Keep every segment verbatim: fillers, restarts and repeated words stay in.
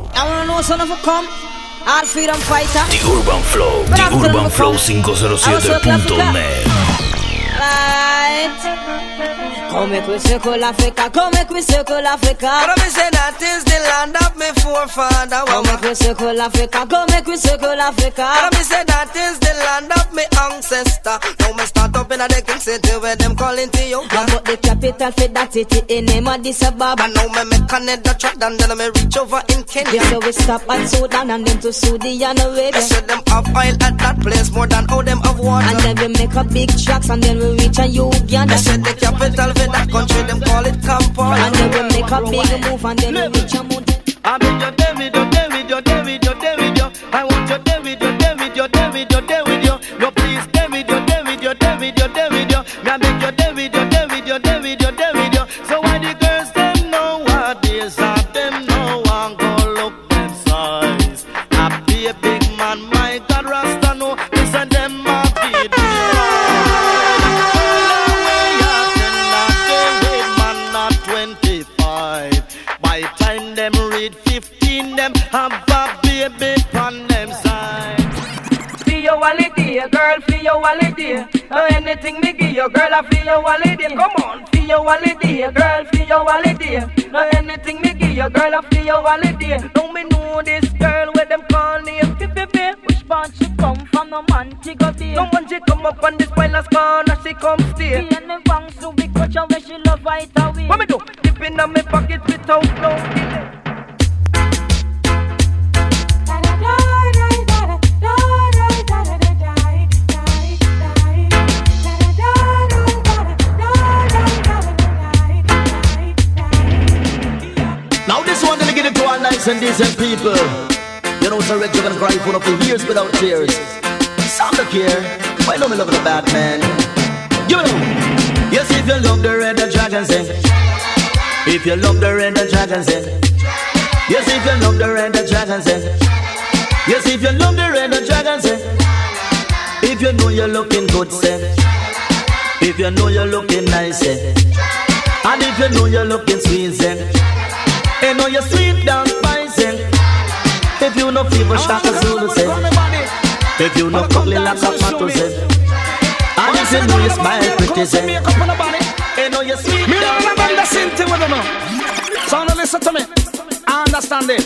I wanna know son of a come. All freedom fighter. The Urban Flow. The Urban Flow five oh siete punto net. Right. Come make we circle Africa. Come make we circle Africa. But I say that is the land of me forefather. Come make we circle Africa. Come make we circle Africa. But I say that is the land of me ancestor. Now me start up in a the king city where them calling to you. Now but the capital for that city in name of Addis Ababa. And now me make Canada track down, then me reach over in Kenya. Yeah, so we stop at Sudan and then to Saudi and Arabia. They say them have oil at that place more than how them have water. And then we make a big tracks and then we reach a Uganda. They said the capital for that country, them call it Kampala. And then we make a big move and then we reach a mountain. I mean your David, your David, your David, your David, your I want your David, your David, your David, your David, your no please David, your David, your David, your David, your me I make your David, your David, your David, your David, your so why the girls them know what is up, them know I'm gonna look them size. I be a big man, my God, Rasta know, listen them I be the by time them read fifteen, them have a baby on them side. Feel your holiday, girl, feel your holiday. Uh, anything me give you, girl, I feel your holiday. Come on, feel your holiday, girl, feel your holiday. Uh, anything me give you, girl, I feel your holiday. Don't me know this girl where them call name. Which part she come from, no man she go there. No man she come up on this pilot's corner, she come stay. She ain't wrong, so we catch her where she love right away. What me do? Dip in my pocket without no delay. Now this one gonna get it to all nice and decent people. You know, so Red, you're gonna cry for for years without tears. Some don't care. Why don't we love the bad man? You know. Yes, if you love the red, the dragon sing. If you love the red, the dragon sing. Yes, if you love the red, the dragon sing. Yes, if you love the red, the dragon sing. If you know you're looking good, say. If you know you're looking nice, say. And if you know you're looking sweet, say. You know you're sweet down spicy. If you know fever shot as Zulu say. If you know ugly like a pato say. And if you know you smile pretty say. You know you're sweet down spicy. Me know the band that's into with them now. So now listen to me. I understand this.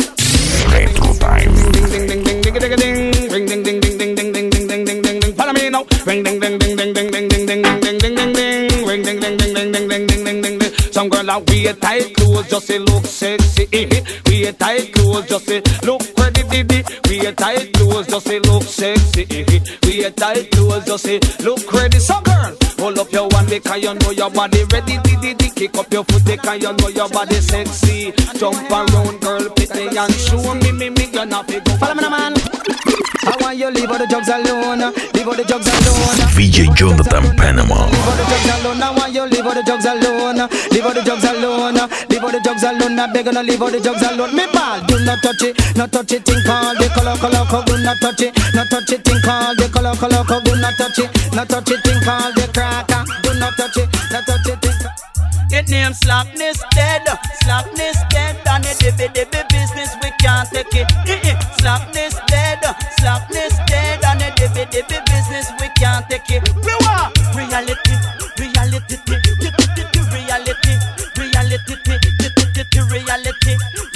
Retro time. Ding ding ding ding ding ding ding. Ring ding ding ding ding ding ding ding ding ding ding ding. Follow me now. Ring ding ding ding ding ding ding ding ding ding ding ding ding. Ring ding ding ding ding ding ding ding ding ding ding. Some girl a wear tight clothes just to look sexy. Wear tight clothes just to look ready, diddy. Wear tight clothes just to look sexy. Wear tight clothes just to look ready. So girl, hold up your one because you know your body ready, diddy. Kick up your foot because you know your body sexy. Jump around, girl, pretty and show me, me, me, you're not big. Follow me, man. I want you leave all the drugs alone. Leave all the drugs alone. V J Jonathan Panama. Leave all the drugs alone. I want you leave all the drugs alone. Leave all the drugs alone. Leave all the drugs alone. I beg you to leave all the drugs alone. Me ball, do not touch it. Not touch it. Think all the color, color, color. Do not touch it. Not touch it. Think all the color, color, color. Do not touch it. Not touch it. Think all the cracker. Do not touch it. Not touch it. Think. It name Slackness dead, Slackness dead, and the dibby dibby business we can't take it. Slackness dead, Slackness dead, and the dibby dibby business we can't take it. Reality, reality, reality, reality, reality, reality,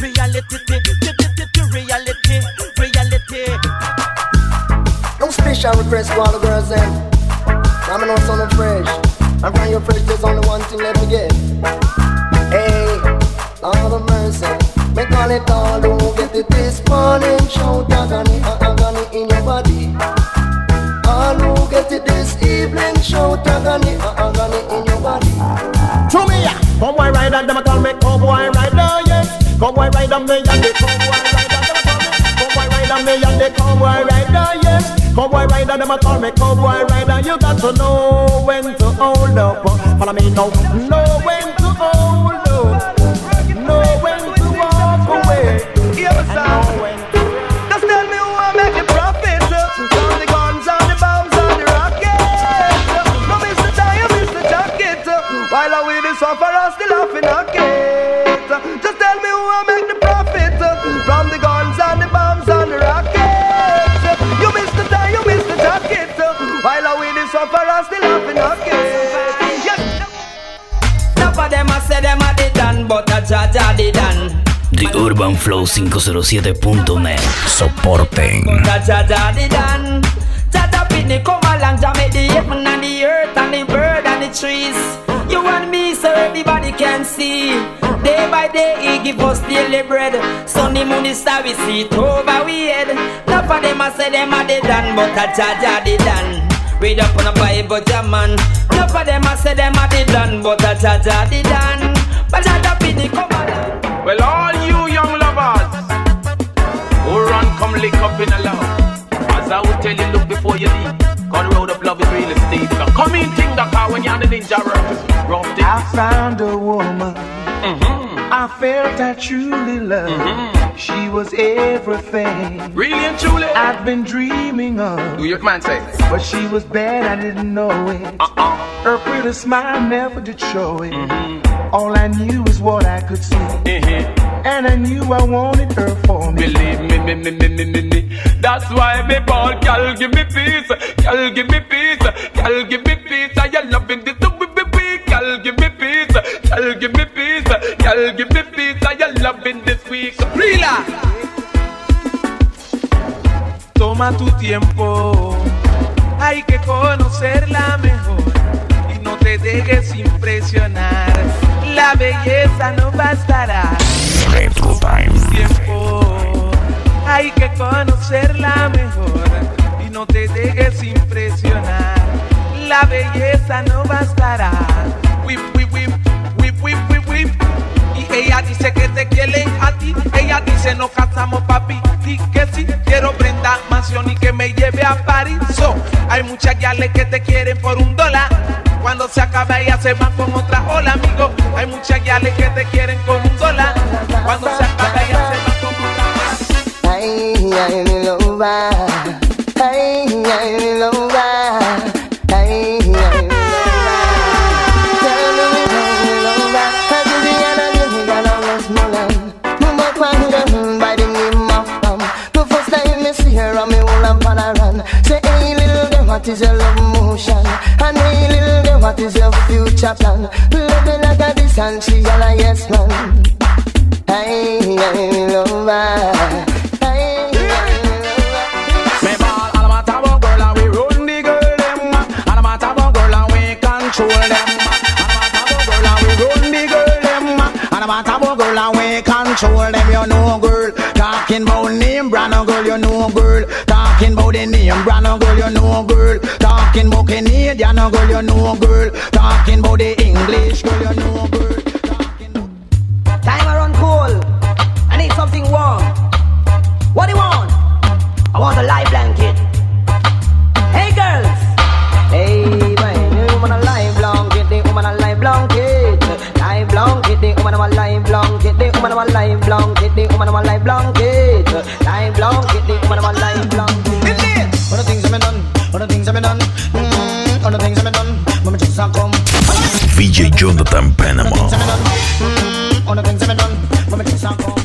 reality, reality. No special request for all the girls then. I'm no son of fresh. And from your fresh, there's only one thing let me get. Hey, Lord of mercy. Me call it all, who get it this morning. Shout agony, agony in your body. All who get it this evening. Shout agony, agony in your body. To me, yeah. Cowboy rider, them a call me cowboy rider, yes. Cowboy rider, me and the cowboy rider, them a call me cowboy rider, me and the cowboy rider, yes. Cowboy rider, them a call me cowboy rider. You got to know when to hold up. Follow me now. Know when to hold up. Know when to walk away. Yes, sir. Just tell me who I make the profit. From the guns and the bombs and the rockets. No Mister Tie, Mister Jacket. While I with the sufferer still laughing at it. Just tell me who I make the profit. From cha cha di dan. The Urban Flow cinco cero siete punto net. Soporten. Cha cha cha di dan. Cha cha pitney come along to make the heaven and the earth and the bird and the trees. You and me so everybody can see. Day by day he give us daily bread. Sunny moon is star we see it over we head. Enough of them a say them a dead done, but a cha cha di dan. Read up on a Bible German. Enough of them a say them a dead done, but a cha cha di dan. But cha cha pitney come along. Well, all you young lovers who run come lick up in a love. As I would tell you, look before you leave. Cause the road of love is really steep. So come in, think the car when you're on the ninja road. I found a woman mm-hmm. I felt I truly loved. Mm-hmm. She was everything. Really and truly I've been dreaming of. Do your man say? But she was bad, I didn't know it. Uh-uh. Her pretty smile never did show it. Mm-hmm. All I knew is what I could see. Mm-hmm. And I knew I wanted her for me. Believe me, me, me, me, me, me, me. That's why me ball, girl, give me peace. Girl, give me peace. Girl, give me peace. I am loving this. Girl, give me peace. Girl, give me peace. Girl, give me peace. I am loving this week. Rila. Toma tu tiempo. Hay que conocerla mejor y no te dejes impresionar. La belleza no bastará. Retro Time. Tiempo. Hay que conocerla mejor y no te dejes impresionar. La belleza no bastará. Whip, whip, whip, whip, whip, whip, whip. Y ella dice que te quieren a ti. Ella dice nos casamos papi. Y que sí, quiero prenda mansión y que me lleve a París. So, hay muchas guiales que te quieren por un dólar. Cuando se acaba ellas se van con otra ola, amigo. Hay muchas guiales que te quieren con un dólar. Cuando se acaba ellas se van con otra ola. Ay, ay, mi loba. Ay, ay, mi loba. Ay, ay, mi loba. Tell me, mi loba. I do the other thing that I was smaller. Mama Kwanga by the name of Pam. The first time me see her, I'm a whole and pan around. Say, hey, little girl, what is your love motion? And hey, little girl, what is your future plan? Love me like a this and she a like yes man. Hey, hey, me lover. Hey, hey, me lover. Me ball all my top of girl and we run the girl them. All my top of girl and we control them. All my top of girl and we run the girl them. All my top of girl and we control them. You know girl, talking about name brand girl, you know girl. Talking about the name brand girl, you know girl. Talking about Canadian girl, you know girl. Talking about the English girl, you know girl. Time I run cool. I need something warm. What do you want? I want a live blanket. Hey girls. Hey man, the woman a live blanket. The woman a live blanket. Live blanket. The woman a live blanket. The woman a live blanket. The woman a live blanket. Live blanket. The woman a live blanket. Indeed. All the things I've done. All the things I've done. Mm, all the things I've done. When me just come. V J Jonathan Panama. All the things I've done, when me just come.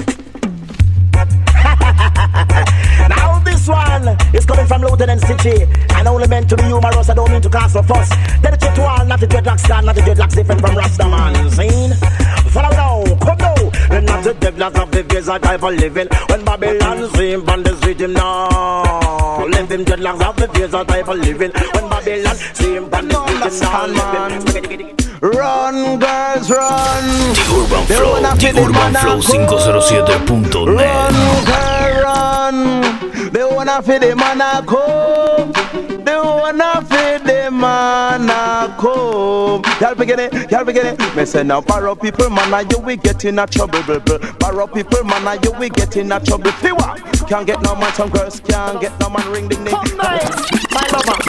Now this one is coming from Lieutenant Stitchy. And only meant to be humorous, I don't mean to cast a fuss. Dedicate to all, not the dreadlocks stand, not the dreadlocks different from Rastaman. Seen? Follow now, come now. We're not the dreadlocks of the visa type of living. When Babylon seem on the street him now. Let them dreadlocks of the visa type of living. When Babylon seem on the street him now. Run, girls, run. The Urban Flow, The Urban Flow cinco cero siete punto net. Run, girl, run. They wanna feed the man a come. They wanna feed the man a come. Y'all begin it, y'all begin it. Me say now, borrow people, man, are you we get in a trouble, blah, blah. Borrow people, man, are you we get in a trouble. Fiwa, can't get no man, some girls can't get no man, ring ding ding. My lover.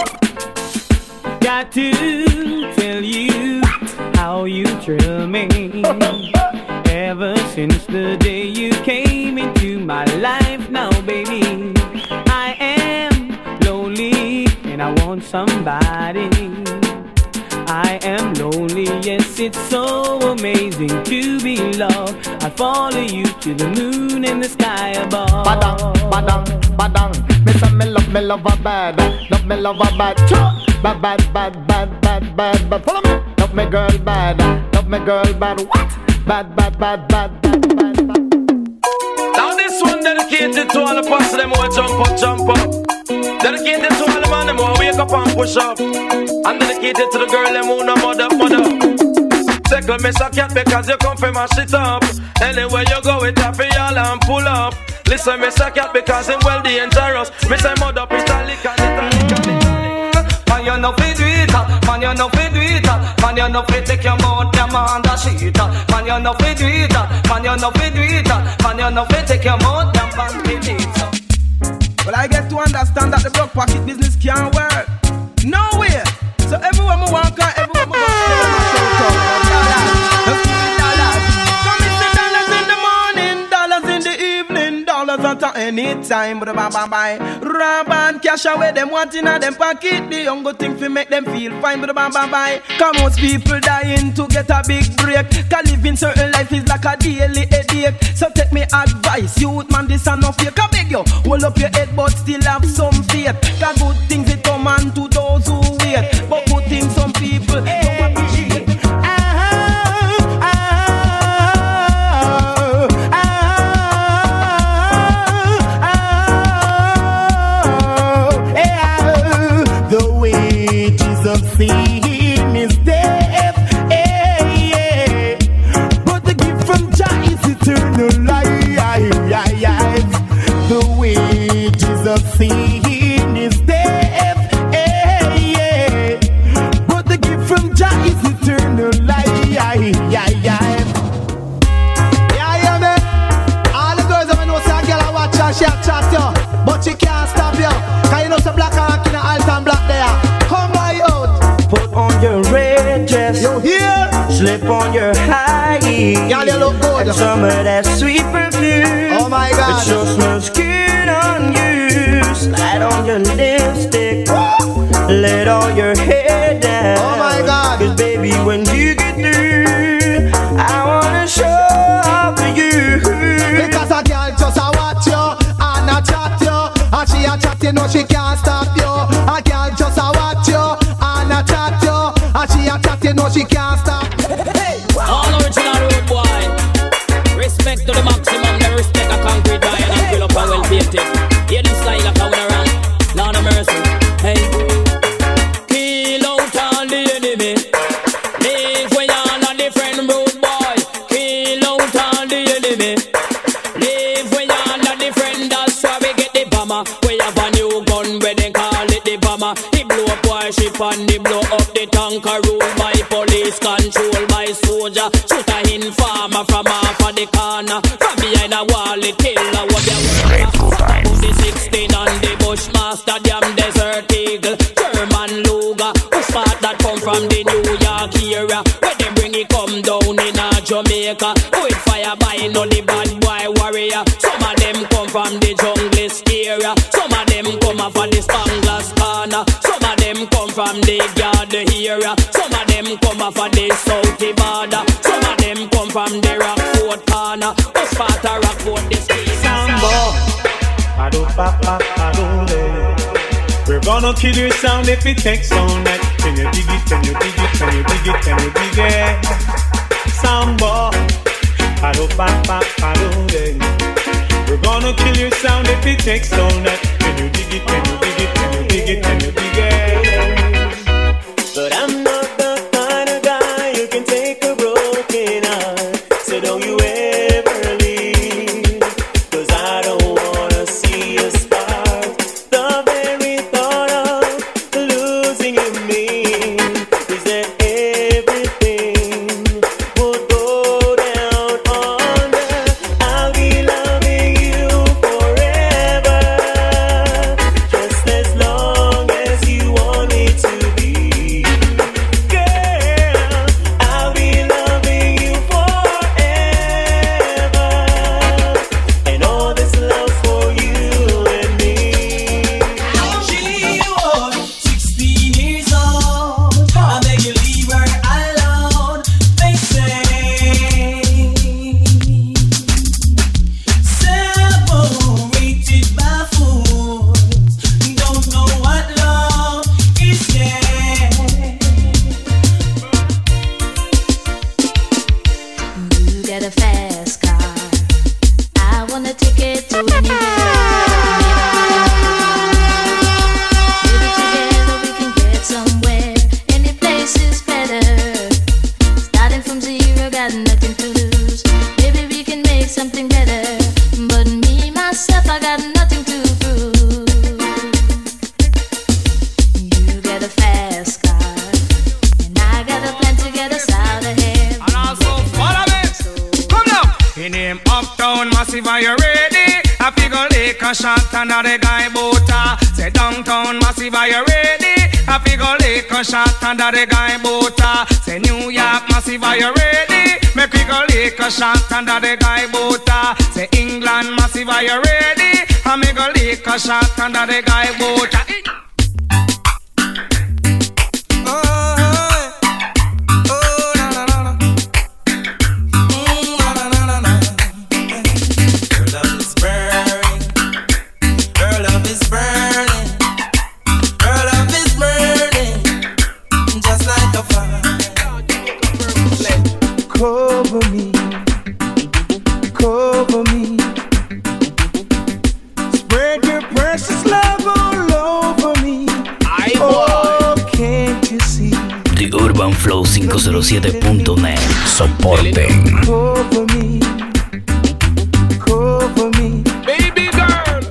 Got to tell you how you thrill me. Ever since the day you came into my life now, baby, I am lonely and I want somebody. I am lonely, yes, it's so amazing to be loved. I follow you to the moon and the sky above. Badang, badang, badang. Me say me love, me love her bad. Love me love her bad. Bad, bad, bad, bad, bad, bad, bad. Follow me. Love me girl bad. Love me girl bad. What? Bad, bad, bad, bad, bad, bad, bad. Now this one dedicated to all the passes them who jump up, jump up. Dedicated to all the man them who wake up and push up. And dedicated to the girl them who no mother, mother. Tickle me so cat because you come from my shit up. Anywhere you go with that for y'all and pull up. Listen me so cat because I'm well dangerous. Me say mother italic and italic and italic. Man you no fit do it, man you no fit do it. Man you no fit take your mouth them on the sheet. Man you no fit do it, man you no fit do it. Man you no fit take your mouth them on the sheet. Well I get to understand that the block pocket business can't work. No way. So everyone who walk out, everyone who walk out, everyone who shout out. Let's give me dollars. Come in the dollars in the morning, dollars in the evening, dollars at any time. But bye bye bye. Rub and cash away them wanting in them pocket. The young go thing fi make them feel fine. But bye bye bye. Come most people dying to get a big break. Cause living certain life is like a daily headache. So take me advice, youth man, this and no fake. I beg you, hold up your head but still have some faith. Cause good things it come on to those who wait. But good things some people don't appreciate. The wages of sin is death, eh, yeah. But the gift from Jah is eternal life. The wages of sin is death, eh, yeah. But the gift from Jah is eternal life. Yeah, yeah, man. All the girls I know say a girl a watch her, she a chat you, but she can't stop you. Cause you know some black and in a Alton black there. Come by out. Put on your red dress. You hear? Slip on your high heels. Girl, you look good. And some of that sweet perfume. Oh my God. It sure smells good on you. Slide on your lipstick. Woo! Let all your hair down. Oh my God. Cause baby, when you get through, I wanna show off for you. Because a girl just a watch you and a chat you. And she a chat you know she can't stop you. A girl just a watch you and a chat you. And she a chat you know she can't stop. Hey, all original road boy. Respect to the maximum, never respect a concrete giant and fill up a well painted. Hear this style of how we run, Lord of mercy. Hey, kill out all the enemy. Live when you're on a different road boy. Kill out all the enemy. Live when you're on a different. That's why we get the bomber. We have a new gun where they call it the bomber. He blow up our ship and he blow up the tanker. Rule by police, control by soldier. Shoot a informer from off of the corner. From behind a wall, it kill a what they want. The sixteen on the Bushmaster, damn Desert Eagle, German Luger, who spot that come from the New York area. Where they bring it come down in a Jamaica. With fire by no the bad boy warrior. Some of them come from the jungle area. Some of them come off of the Spangler's corner. Some of them come from the Garden area. Some of them come off of the Southie border. Some of them come from the Rockford corner. Who spot a Rockford this Sambo. We're gonna kill your sound if it takes all night. Can you dig it, can you dig it, can you dig it, can you dig it? Samba, we're gonna kill your sound if it takes all night. Can you dig it, can you dig it, can you dig it, can you dig it? But I'm not the kind of guy you can take a broken heart. So don't you ever leave, cause I don't wanna see you spark. The very thought of losing you mean is that everything would go down under. I'll be loving you forever. get a fast car. I want a ticket to anywhere. Maybe together we can get somewhere. Any place is better. Starting from zero, got nothing to lose. Maybe we can make something better. But me, myself, I got nothing to prove. You get a fast car, and I got a plan to get us out of here. And also follow me. Come now. In him uptown massive, are you ready? I figure lick a shot under the guy boota. Say downtown massive, are you ready? I figure lick a shot under the guy boota. Say New York massive, are you ready? Make we go lick a shot under the guy boota. Say England massive, are you ready? I make go lick a shot under the guy boota. Cover me, cover me. Spread your precious love all over me. Oh, can't you see? The Urban Flow cinco cero siete punto net. Soporte. Cover me, cover me. Baby girl.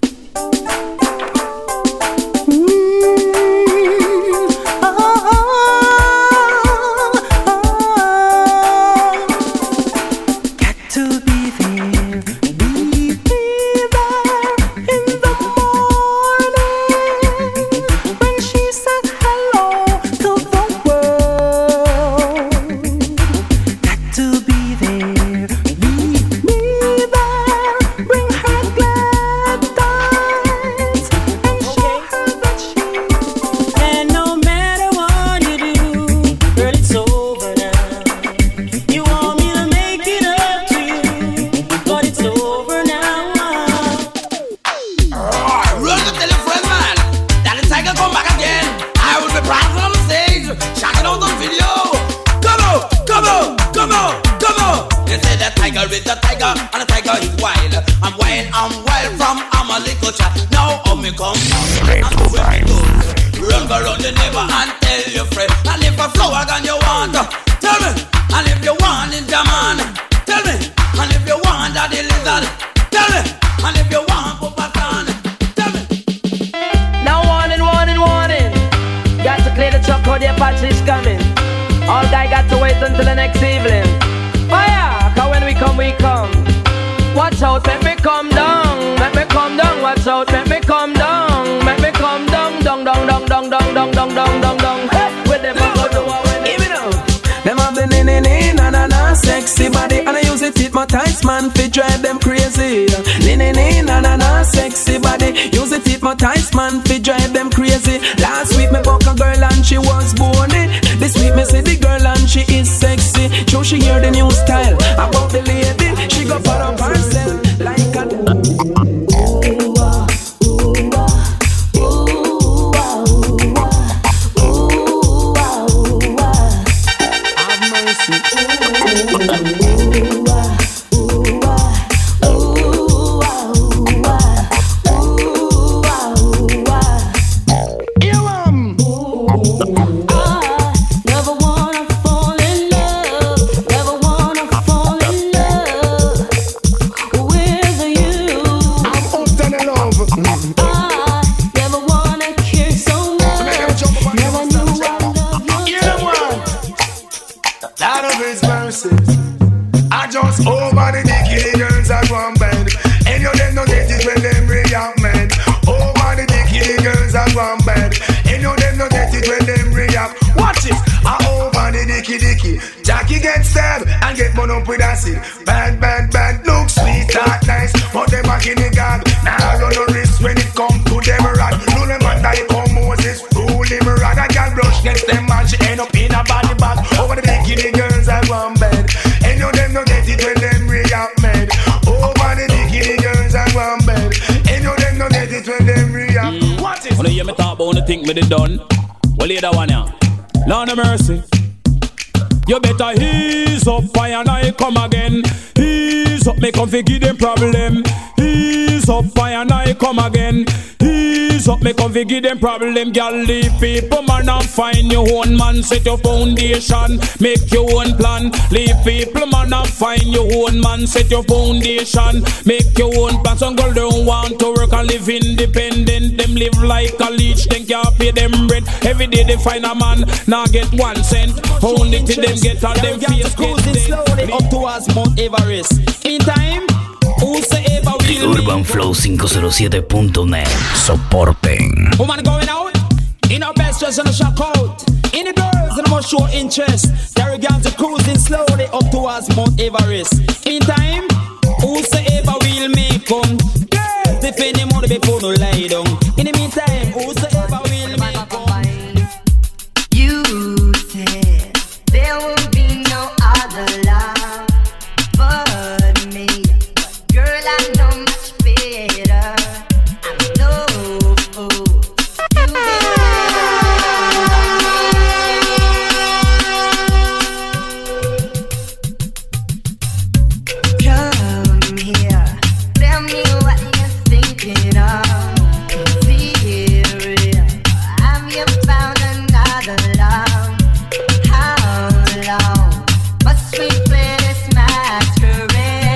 With the tiger and the tiger is wild. I'm wild, I'm wild from I'm a little child. Now I'm me come and do it good. Run go round the neighbor and tell your friend. And if a flower gun you want, tell me. And if you want in German, tell me. And if you want that the lizard, tell me. And if you want Pupatan, tell me. Now warning, warning, warning. Got to clear the truck or the Apache is coming. All guy got to wait until the next evening. Fire! Cause when we come, we come. Watch out, make me come down. Make me come down, watch out, make me come down. Make me come down, down, down, down, down, down, down, down, down, down, down. Hey, with them I go do what we do. Them have the ni ni ni na na na sexy body, and I use it fit my tights man fi drive them crazy. Ni ni ni na na na sexy body, use it fit my tights man fi drive them crazy. Last week me buck a girl and she was bony. This week me see the girl and she is sexy. So she hear the new style about the lady. She go for up herself like a. With acid, bad, bad, bad, look sweet, that nice, but them a guinea god. Now I run no risk when it come to them rod. No them a die come Moses, rule him rod. I can brush against them and she end up in a body bag. Over the bikini girls I want bed. Any of them no get it when them react mad. Over the bikini girls I want bed. Any of them no get it when them react. Mm. What is? When you hear me talk about the thing me did done, well hear that one yeah. Lord of mercy. You better ease up, fire and I come again. Ease up, me come fi give them problem. Ease up, fire and I come again. Ease up, me come fi give them problem. Girl, leave people man and find your own man. Set your foundation, make your own plan. Leave people man and find your own man. Set your foundation, make your own plan. Some girl don't want to work and live independent. Them live like a leech, then can't pay them rent. Every day they find a man, now get one cent. Only till them get on them face. Cruising slowly up towards Mount Everest. In time, who's the ever will Urban Flow five oh siete punto net. Soporten. Woman going out, in our best dress and a shock out. In the girls and must show interest. There again to cruising slowly up towards Mount Everest. In time, who's the ever will make come? Girls, defend them money before no lie down. In the meantime, who's the ever will make come? You said there will be no other love but me. Girl, I know much better. I know you come here. Tell me what you're thinking of. Be real. Have you found another love? How long must we play this masquerade?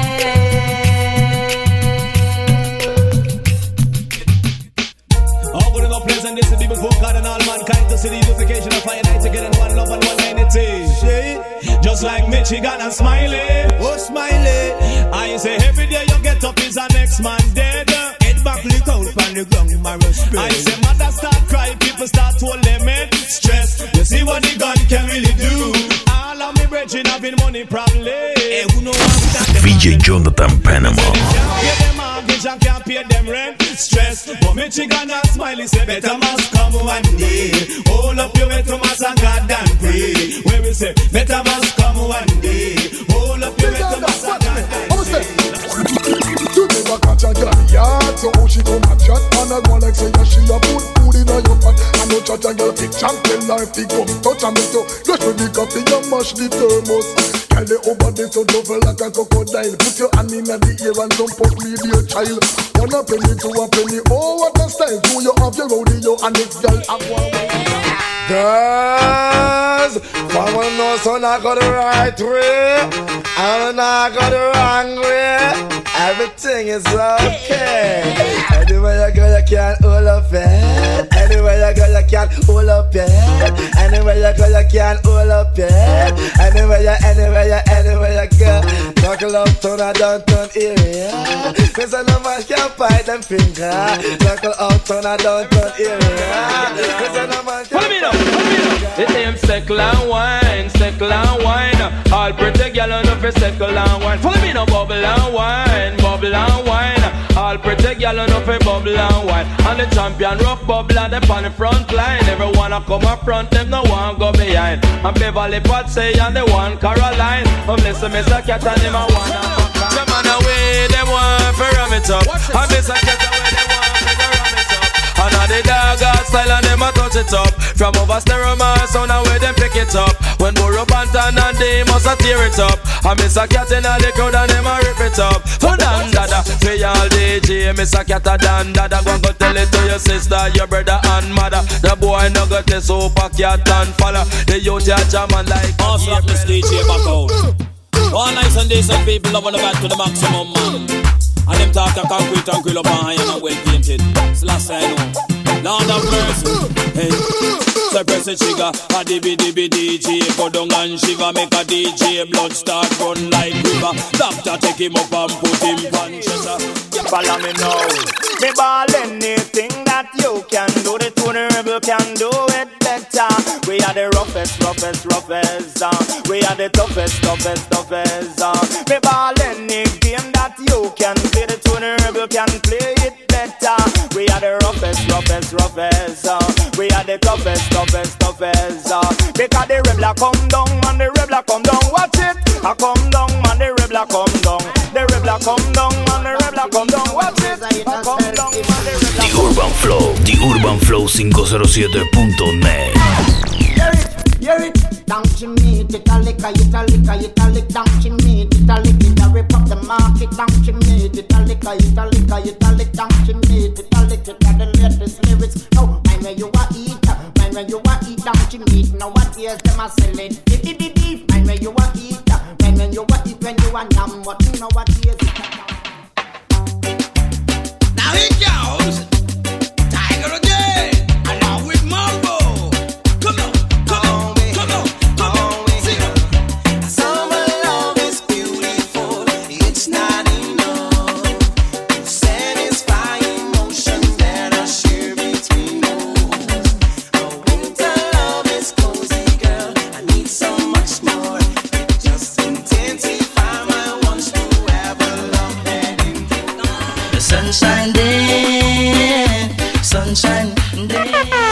All good enough place and this will be before God and all mankind to see the unification of fire night together in one love and one unity. Just like Michigan and Smiley. Oh, Smiley. I say every day you get up is the next man dead. Head back, look out from the ground, my respect. I say mother start crying, people start to limit stress. You see what the gun can really do. All of me brethren having money probably. Hey, who know what V J Jonathan Panama. Can't pay them mortgage and can't pay them rent. Stress, but Michigan and Smiley say better must come one day. Hold up your head to mass and God and pray. Where we say better must come one day. Hold up your head to mass and God and pray. You never catch a girl yard, so how she come and chat and I go like say yeah, she a put food in your pot. I know chat a girl pick champion life, he come touch and make you rush with the coffee and mash the thermos. Girl they over there so double like a crocodile. Put your hand in the ear and jump up me dear child. One a penny, two a penny, oh what a style. Do you have your rodeo and next girl have one. Girls, someone knows so not go the right way, I'm not go the wrong way. Everything is okay. Anywhere you go, you can't hold up it. Anywhere you go, you can't hold up it. Anywhere you go, you can't hold up it. Anywhere you, anywhere you, anywhere you go. Circle up town or downtown area. Cause I know man can't fight them finger. Circle up town or downtown area. Cause I know man can't fight them finger. The name Seckle and Wine, Seckle and Wine. All pretty girl on the Seckle and Wine. Follow me now, bubble and wine, bubble and wine. All pretty girl on the bubble and wine. And the champion rough bubble and them on the front line. Everyone a come up front, them no one go behind. And Beverly Pot say and the one Caroline. I'm listen, Mister Cat and them a one. Them on the way, them want for ram it up. And Mister Cat away, them want for ram it up. And all the dog got style and them a touch it up. From over stereo man sound and where them pick it up. When Burro Bantan and they must a tear it up. And Mister Cat in all the crowd and them a rip it up. For Dan Dada, me all D J, Mister Cat a Dan Dada. Go go tell it to your sister, your brother and mother. The boy no got the super cat and follow. The youth ya jam and like a slap this D J back out. All nice and decent people love on the back to the maximum man. And them talk a concrete and grill up and iron and well painted. It's the last I know. Lord of mercy. Hey. So press the trigger, a dibby dibby D J. Go down and shiver, make a D J. Blood start run like river. Doctor take him up and put him on shutter. Follow me now. Me ball anything that you can do. The Tony Rebel can do it better. We are the roughest, roughest, roughest. Uh. We are the toughest, toughest, toughest. Uh. Me ball any game that you can play. The Tony Rebel can play it better. We are the roughest, roughest, roughest. Uh. We are the toughest, toughest, toughest. Uh. Because the Rebel come down, man, the Rebel come down. Watch it. I come down, man, the Rebel come down. The Rebel come down, man, the Rebel come down. Watch it. I come down, man, the Rebel. The Urban Flow, The Urban Flow five oh siete punto net. Hear it, hear it. Down she meet it a lick, it a lick, it a lick. Down she meet it a lick, it a rip up the market. Down she meet it a lick, it a lick, it a lick. Down she meet it a lick, it a the latest lyrics. No, mind where you a eat, mind where you a eat. Down she meet, now what years them a sell it? Dip dip dip dip. Mind where you a eat, mind where you a eat. When you a yam, what you know what years it? Now it goes. Tiger again, along with Mambo. Come on, come on, come on, come on. Sing it. Summer love is beautiful. It's not enough to satisfy emotions that I share between us. But winter love is cozy, girl. I need so much more. It just intensify my wants to have a love that endures. The sunshine day, sunshine day.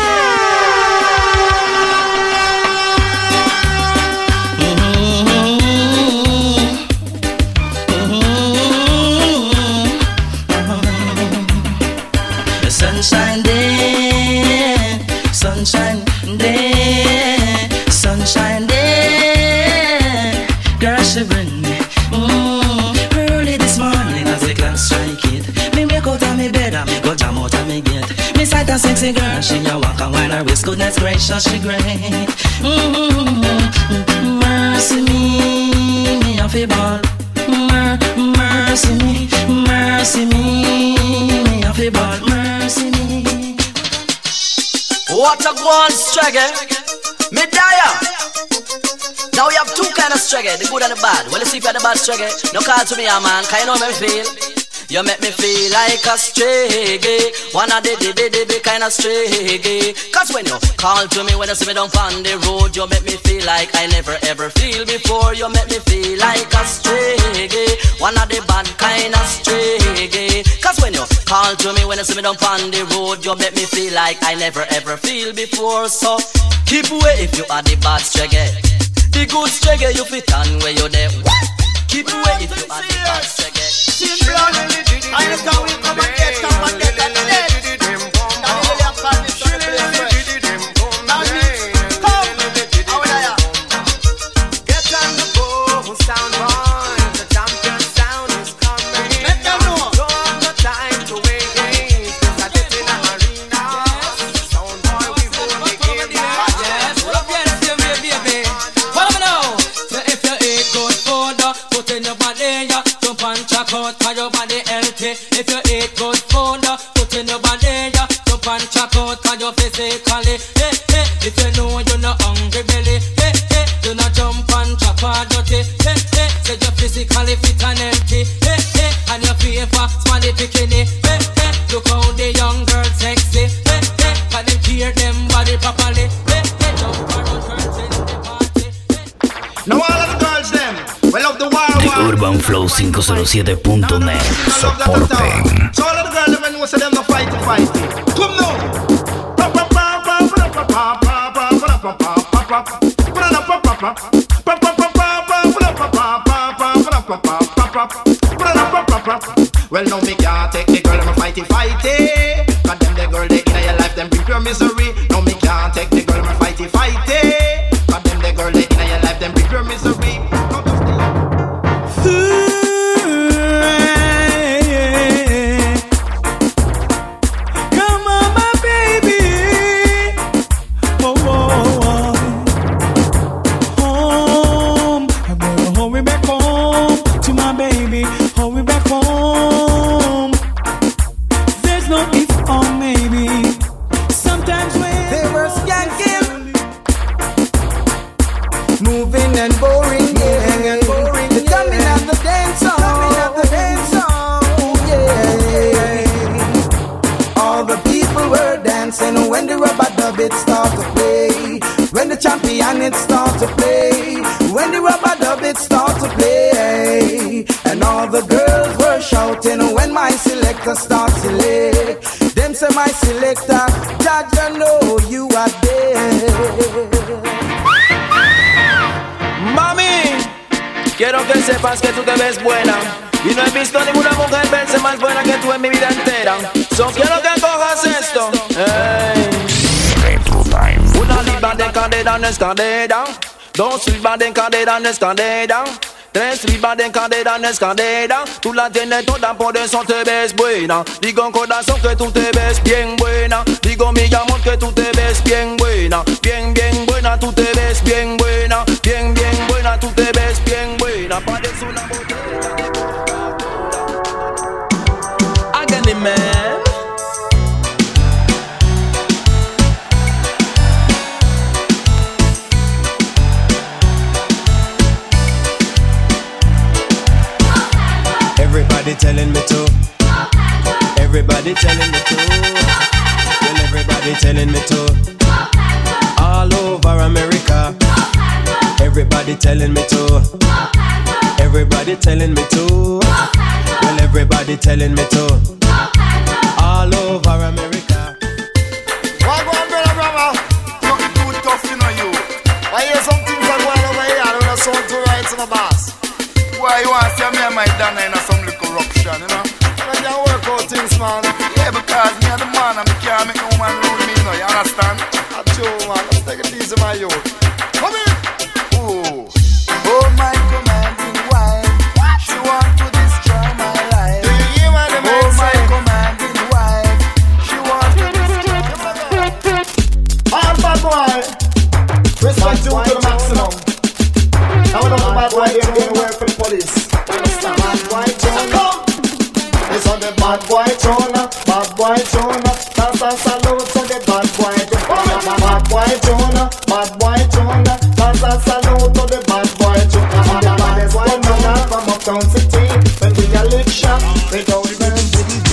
The sunshine day, sunshine day, sunshine day. Girl, she bring me mm, early this morning as the clock strike it. Me wake out of me bed and me go jam out of me gate. Me sight a sexy girl, she a walk and whine her waist. Goodness gracious, she great. Mm-hmm. Mercy me, me a fi ball. Mer- mercy me, mercy me, me a fi ball. Mercy me. What a one struggle, me dire. Now we have two kind of struggle, the good and the bad. Well, you see if you're the bad struggle, no call to me, a man, can you know how me feel? You make me feel like a stray gay. One of the the the the kind of stray gay. Cause when you call to me, when you see me down on the road, you make me feel like I never ever feel before. You make me feel like a stray gay. One of the bad kind of stray gay. Cause when you call to me, when you see me down on the road, you make me feel like I never ever feel before. So keep away if you are the bad stray gay. The good stray gay you fit on where you there. Keep away if you are the bad stray gay. I just come and come and get, come and get, and get. Now you have called me so fresh. Now you come, how are ya? Get on the boat, sound boy. The champion sound is coming. Let them know. Don't have no time to wait games. Cause I get in the arena. Sound boy, we pull the game back. Yes, yes, baby, baby. Follow me now. So if you eat good food, put in your body, yeah. Jump and check out, cause your body healthy. If you eat good food, put in your body, yeah. Jump and check out, cause you physically. Hey, hey, if you know you're not hungry belly. Hey, hey, you not jump and chop or dirty. Hey, hey, say you're physically fit and healthy. Hey, hey, and your favor, smiley bikini. Hey, hey, look how the young girl sexy. Hey, hey, can them hear them body properly. Hey, hey, jump around girls in the party. Now all of the girls them, we love the wild The one. Urban Flow cinco cero siete punto net. Soporten. So all of the girls them, when you say them no fight, fight. Come now. Well, no, me can't take the girl and fighty fighty. Cause them the girl they in your life, them bring pure misery. No, me can't take the girl and fighty fighty. Cause them the girl they in your life, them bring pure misery. No, just Come on, my baby. Oh, oh, oh. Home. I'm gonna hurry back home to my baby. Hurry back home. There's no if or maybe. Sometimes when They were skanking, moving and boring, yeah, and boring. The coming at the dance song, coming at the dance song, yeah. All the people were dancing when the rubber dub it start to play. When the champion it start to play. When the rubber dub it start to play. And all the girls were shouting when my selector starts to select. Them say my selector, judge I know you are there. Mami, quiero que sepas que tú te ves buena. Y no he visto ninguna mujer verse más buena que tú en mi vida entera. So quiero que cojas esto. Hey. Una libra de cadera no es cadera. Dos silbas de cadera en escalera. Tres silbas de cadera en escalera. Tú la tienes toda, por eso te ves buena. Digo corazón que tú te ves bien buena. Digo mi amor que tú te ves bien buena. Bien, bien buena, tú te ves bien buena. Bien, bien buena, tú te ves bien buena. Parece una botella. Agony man. Everybody telling me to. Everybody telling me to. Well, everybody telling me to. All over America. Everybody telling me to. Everybody telling me to. Well, everybody telling me to. All over America. What go on, brother, brother? Nothing too tough, you know you. I hear some things that go on over here. I don't know sound too right to my boss. Why you want to see me and my Dana in some little corruption, you know? I can work out things, man. Yeah, because me and the man and me can't make no man rule me, you know, you understand? That's true, man. Let's take it easy, my youth. Come here. Oh. Oh, my commanding wife. She want to destroy my life. Do you hear what the man say? Oh, my commanding wife. She want to destroy my life. All bad boy. Respect you to the maximum. I don't know bad boy here doing work for the police. Bad boy Jonah. It's on the bad boy Jonah. Bad boy Jonah. Dance and salute to the bad boy Jonah. Bad boy Jonah. Bad boy Jonah. Dance and salute to the bad boy Jonah. The baddest one now from Uptown City. When we a lick shop, they go with them.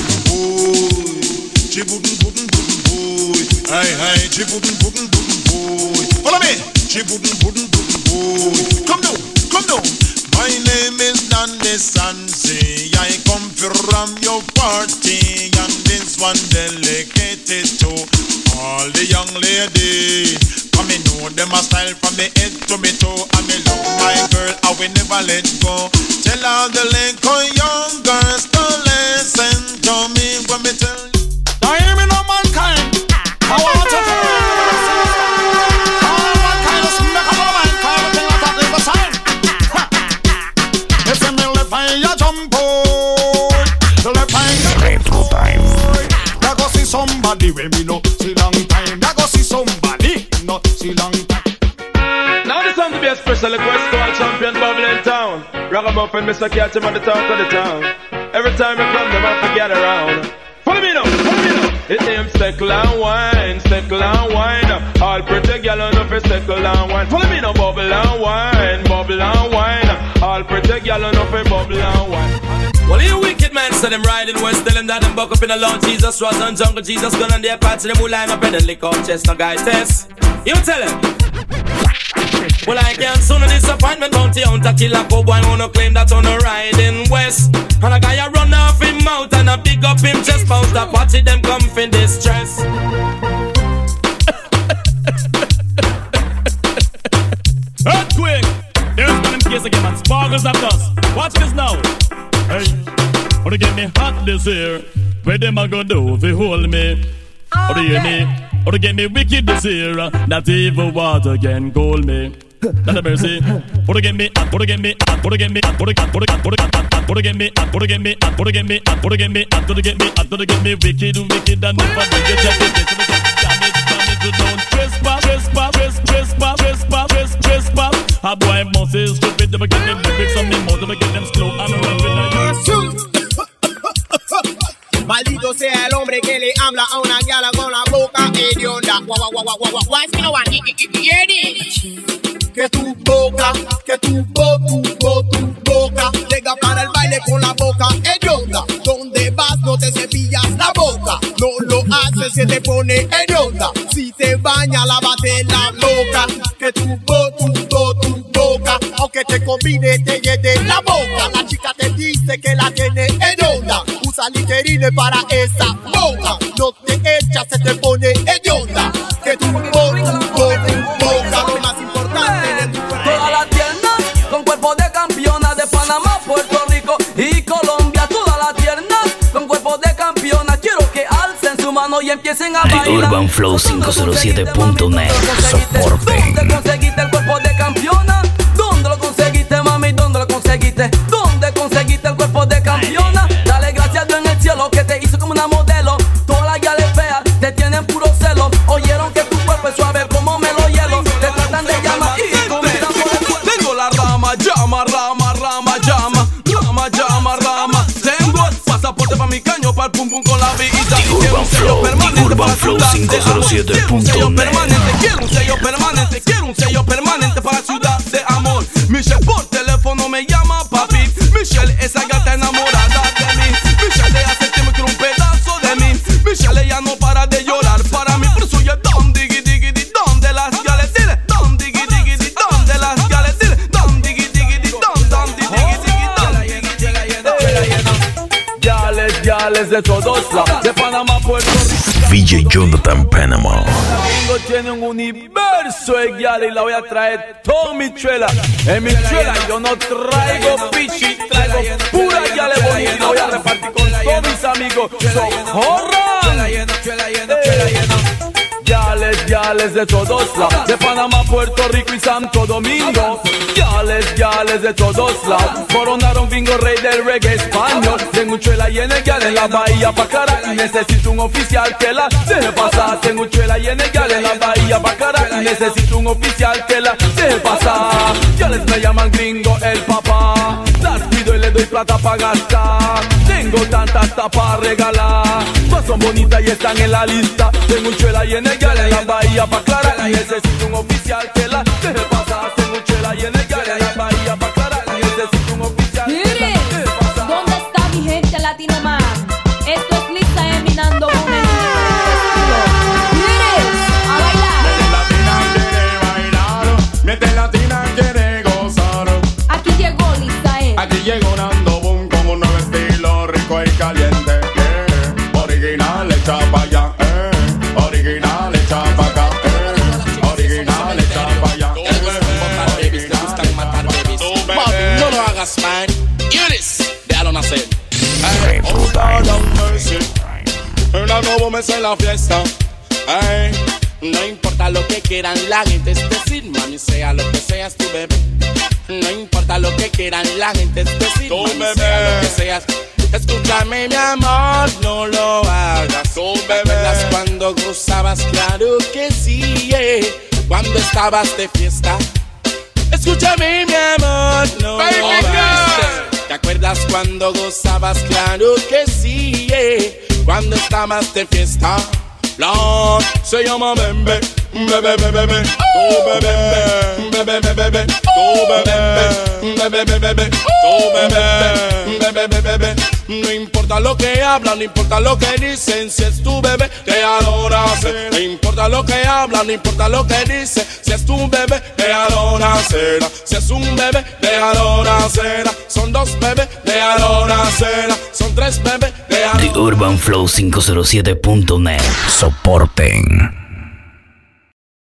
She wouldn't, wouldn't, wouldn't, boy. Aye, aye, she wouldn't, wouldn't, wouldn't, boy. Follow me. She wouldn't, wouldn't, wouldn't, boy. Come down, come down. My name is Danny Sansi. I come from your party, and this one dedicated to all the young ladies. Come me know them a style from the head to me toe, and me love my girl, I will never let go. Tell all the little young girls to listen to me when me tell you. Now hear me, no mankind. I want to tell you. All mankind is make up my mind, kind of thing I thought they were saying. It's a me left hand ya jump out, the left hand ya jump out. Ya go see somebody when me know see long time. Ya go see somebody not see long time. Now this song to be a special request to all champion bubble in town. Ragamuffin, Mister Catch him on the talk of the town. Every time I come, them have to get around. Follow me now, follow me now. It name's Steckle and Wine, Steckle and Wine. All pretty gal on up for Steckle and Wine. Follow me now, bubble and wine, bubble and wine. All pretty gal on up for bubble and wine. Well, you wicked man, so them riding west, tell them that them buck up in the lawn. Jesus, Ross and Jungle, Jesus, gun on their parts, them who line up and then lick out chest, no guy test. You tell him. Well, I can't soon a disappointment, bounty hunter, killer, cowboy, wanna claim that on a riding west. And a guy a run off him mouth and a big up him chest, bout a party, them come in distress. Earthquake! There's one in case again, man. Sparkles of dust. Watch this now. Hey, wanna get me hot this year? Where them a go do if you hold me? Or do you hear me? Or to get me wicked this year? That evil water can cool me. Not a mercy. Or to get me, or to get me, or to get me, or to get me, or to get me, or to get me, or to get me, or to get me, or to get me, or to get me, or to get me wicked, wicked, and never get justice. Damage, damage, don't trespass, trespass, trespass, trespass, trespass, trespass. A boy must is stupid, never get them lyrics on me, more never get them slow and run with Maldito sea el hombre que le habla a una gala con la boca hedionda. Guau, guau, guau, guau, guau, guau, es que no va ni que tu boca, que tu bo, tu bo, tu boca llega para el baile con la boca hedionda. Donde vas no te cepillas la boca, no lo haces se te pone hedionda. Si te baña lávate la boca, que tu bo, tu bo, tu boca, aunque te combine te llene la boca. La chica te dice que la tiene hedionda. Usa Listerine para esa boca, no te echas, se te pone hedionda. Que tu bo, tu bo, tu boca, lo más importante de tu cuerpo. Todas las tiernas con cuerpo de campeona de Panamá, Puerto Rico y Colombia. Todas las tiernas con cuerpo de campeona. Quiero que alcen su mano y y empiecen a The bailar. Urban Flow cinco cero siete punto net. Soporten. ¿Dónde conseguiste el cuerpo de campeona? ¿Dónde lo conseguiste, mami? ¿Dónde lo conseguiste? ¿Dónde conseguiste el cuerpo de campeona? Dale gracias a Dios en el cielo que te hizo como una modelo. Todas las gales feas te tienen puro celo. Oyeron que tu cuerpo es suave como melo hielo. Te tratan de llamar y comienzan por el cuerpo. Tengo la rama, llama, rama, rama, llama. Rama, llama, rama. Tengo el pasaporte pa' mi caño, pa' el pum pum con la vida. The Urban Flow, The Urban Flow cinco cero siete punto net. Quiero un sello permanente, quiero un sello permanente para Ciudad de Amor. Michelle por teléfono me llama papi. Michelle, esa gata enamorada de mí. Michelle, ella hace tiempo que quiere un pedazo de mí. Michelle, ella no para de llorar para mí. Por eso yo don diggy diggy di don de las gales, dile don diggy diggy di don de las gales, dile don diggy diggy di don don diggy diggy don. Gales, gales de todos lados, de Panamá, Puerto Rico. V J Jonathan Panama. Gringo tiene un universo de guial y la voy a traer toda mi chuela. En mi chuela yo no traigo pichi, traigo pura guiale bonita y la voy a repartir con todos mis amigos. ¡Socorran! Yales, yales de todos lados, de Panamá, Puerto Rico y Santo Domingo. Yales, yales de todos lados, coronaron bingo rey del reggae español. Tengo un chuela y en el yal en la bahía Bacara y necesito un oficial que la deje pasar. Tengo un chuela y en el yal en la bahía Bacara y necesito un oficial que la deje pasar. Yales me llaman gringo el papá, las pido y le doy plata pa' gastar. Tengo tantas tapas regalar, todas son bonitas y están en la lista. Tengo un chuela y en el yal en la bahía Bacara y necesito un oficial que la deje pasar. Tengo un chuela y en el yal en la bahía Bacara y necesito un oficial que la deje pasar. ¿Dónde está mi gente latino man? Esto es Lisa Eminando con el a bailar. Mente latina quiere gozar. Aquí llegó Lisa E. Aquí llegó Nando Boom con un nuevo estilo rico y caliente. Yeah. Original hecha pa' allá. Eh. Original hecha pa' acá. Eh. Original hecha pa' allá. Mami, no lo hagas, man. Iris, déjalo nacer. Hey, oh Lord have mercy. Nando Boom es en la fiesta. Hey. No importa lo que quieran la gente, es decir, mami, sea lo que seas tu bebé. No importa lo que quieran la gente, es decir, tu mami, bebé. sea lo que seas. Escúchame, mi amor, no lo hagas. Tu ¿Te bebé. acuerdas cuando gozabas? Claro que sí, yeah. Cuando estabas de fiesta. Escúchame, mi amor, no Baby lo hagas. girl. ¿Te acuerdas cuando gozabas? Claro que sí, yeah. Cuando estabas de fiesta. La se llama Bembe, bebe, bebe, bebe, tu bebé, bebe, bebe, bebe, tu bebé, bebe, bebe, bebe, tu bebé, bebe, bebe, bebe. No importa lo que hablan, no importa lo que dicen, si es tu bebé, te adoras. No importa lo que hablan, no importa lo que dicen, si es tu bebé, te adoras. Si es un bebé, te adoras. Son dos bebés, te adoras. Son tres bebés, te adoras. The Urban Flow cinco cero siete punto net. Soporten.